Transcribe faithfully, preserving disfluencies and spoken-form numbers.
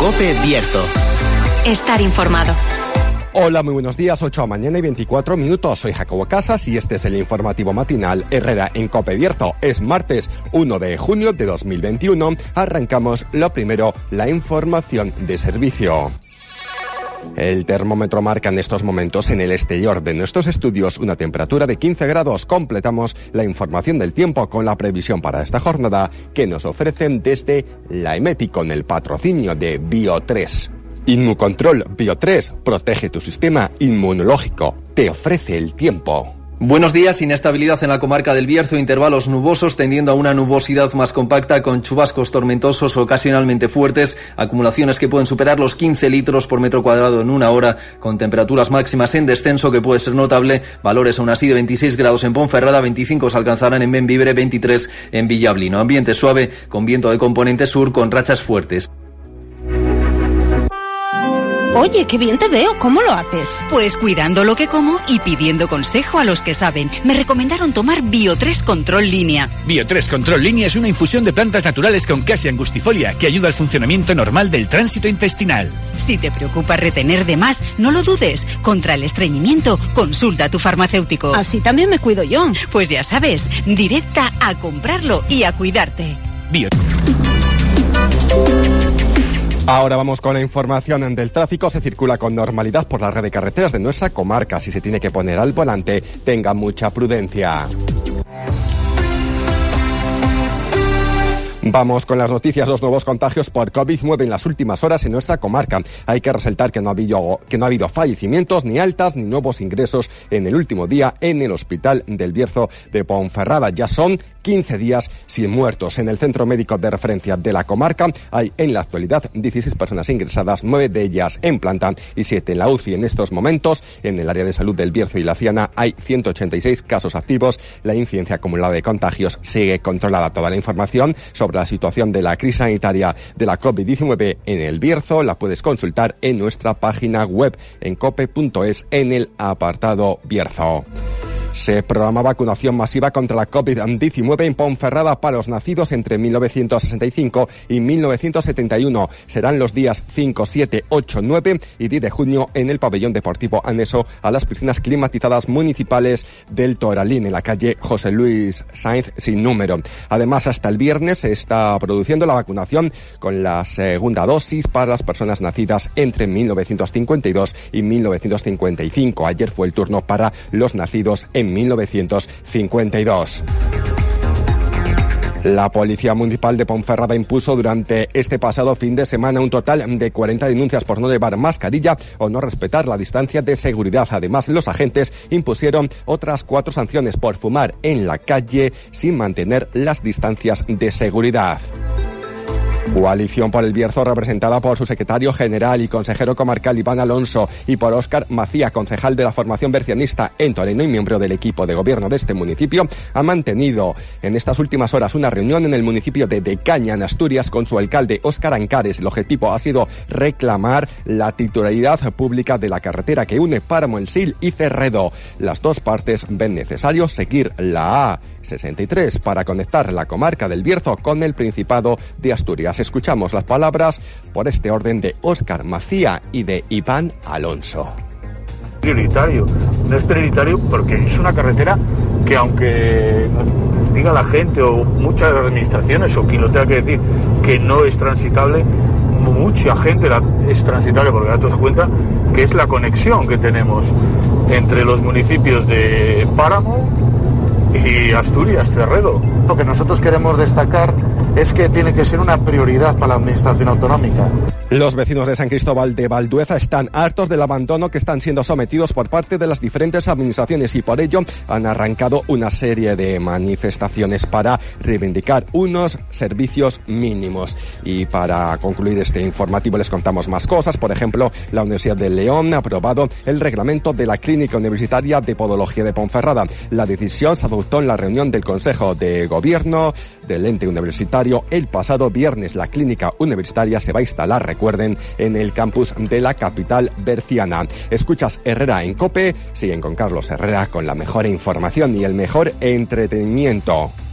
COPE Bierzo. Estar informado. Hola, muy buenos días, ocho de la mañana y veinticuatro minutos. Soy Jacobo Casas y este es el informativo matinal Herrera en COPE Bierzo. Es martes uno de junio de dos mil veintiuno. Arrancamos lo primero, la información de servicio. El termómetro marca en estos momentos en el exterior de nuestros estudios una temperatura de quince grados. Completamos la información del tiempo con la previsión para esta jornada que nos ofrecen desde la EMETI con el patrocinio de Bio tres. Inmucontrol Bio tres protege tu sistema inmunológico. Te ofrece el tiempo. Buenos días. Inestabilidad en la comarca del Bierzo, intervalos nubosos tendiendo a una nubosidad más compacta con chubascos tormentosos ocasionalmente fuertes, acumulaciones que pueden superar los quince litros por metro cuadrado en una hora, con temperaturas máximas en descenso que puede ser notable, valores aún así de veintiséis grados en Ponferrada, veinticinco se alcanzarán en Bembibre, veintitrés en Villablino. Ambiente suave con viento de componente sur con rachas fuertes. Oye, qué bien te veo. ¿Cómo lo haces? Pues cuidando lo que como y pidiendo consejo a los que saben. Me recomendaron tomar Bio tres Control Línea. Bio tres Control Línea es una infusión de plantas naturales con Cassia angustifolia que ayuda al funcionamiento normal del tránsito intestinal. Si te preocupa retener de más, no lo dudes. Contra el estreñimiento, consulta a tu farmacéutico. Así también me cuido yo. Pues ya sabes, directa a comprarlo y a cuidarte. Bio. Ahora vamos con la información del tráfico. Se circula con normalidad por la red de carreteras de nuestra comarca. Si se tiene que poner al volante, tenga mucha prudencia. Vamos con las noticias. Los nuevos contagios por COVID diecinueve en las últimas horas en nuestra comarca. Hay que resaltar que no ha habido, que no ha habido fallecimientos, ni altas, ni nuevos ingresos en el último día en el Hospital del Bierzo de Ponferrada. Ya son quince días sin muertos. En el centro médico de referencia de la comarca hay en la actualidad dieciséis personas ingresadas, nueve de ellas en planta y siete en la U C I. En estos momentos, en el área de salud del Bierzo y la Ciana hay ciento ochenta y seis casos activos. La incidencia acumulada de contagios sigue controlada. Toda la información sobre la situación de la crisis sanitaria de la COVID diecinueve en el Bierzo la puedes consultar en nuestra página web en cope punto es en el apartado Bierzo. Se programa vacunación masiva contra la COVID diecinueve en Ponferrada para los nacidos entre mil novecientos sesenta y cinco y mil novecientos setenta y uno. Serán los días cinco, siete, ocho, nueve y diez de junio en el pabellón deportivo anexo a las piscinas climatizadas municipales del Toralín, en la calle José Luis Sáenz sin número. Además, hasta el viernes se está produciendo la vacunación con la segunda dosis para las personas nacidas entre mil novecientos cincuenta y dos y mil novecientos cincuenta y cinco. Ayer fue el turno para los nacidos en mil novecientos cincuenta y dos. La Policía Municipal de Ponferrada impuso durante este pasado fin de semana un total de cuarenta denuncias por no llevar mascarilla o no respetar la distancia de seguridad. Además, los agentes impusieron otras cuatro sanciones por fumar en la calle sin mantener las distancias de seguridad. Coalición por el Bierzo, representada por su secretario general y consejero comarcal Iván Alonso y por Óscar Macía, concejal de la formación bercianista en Toreno y miembro del equipo de gobierno de este municipio, ha mantenido en estas últimas horas una reunión en el municipio de Decaña, en Asturias, con su alcalde Óscar Ancares. El objetivo ha sido reclamar la titularidad pública de la carretera que une Páramo El Sil y Cerredo. Las dos partes ven necesario seguir la A sesenta y tres para conectar la comarca del Bierzo con el Principado de Asturias. Escuchamos las palabras por este orden de Óscar Macía y de Iván Alonso. Prioritario, no es prioritario porque es una carretera que, aunque diga la gente o muchas administraciones o quien lo tenga que decir que no es transitable, mucha gente la, es transitable porque datos de cuenta que es la conexión que tenemos entre los municipios de Páramo y Asturias, Cerredo. Lo que nosotros queremos destacar es que tiene que ser una prioridad para la administración autonómica. Los vecinos de San Cristóbal de Valdueza están hartos del abandono que están siendo sometidos por parte de las diferentes administraciones y por ello han arrancado una serie de manifestaciones para reivindicar unos servicios mínimos. Y para concluir este informativo les contamos más cosas. Por ejemplo, la Universidad de León ha aprobado el reglamento de la Clínica Universitaria de Podología de Ponferrada. La decisión se adoptó en la reunión del Consejo de Gobierno del ente universitario el pasado viernes. La clínica universitaria se va a instalar, recuerden, en el campus de la capital berciana. Escuchas Herrera en COPE, siguen con Carlos Herrera con la mejor información y el mejor entretenimiento.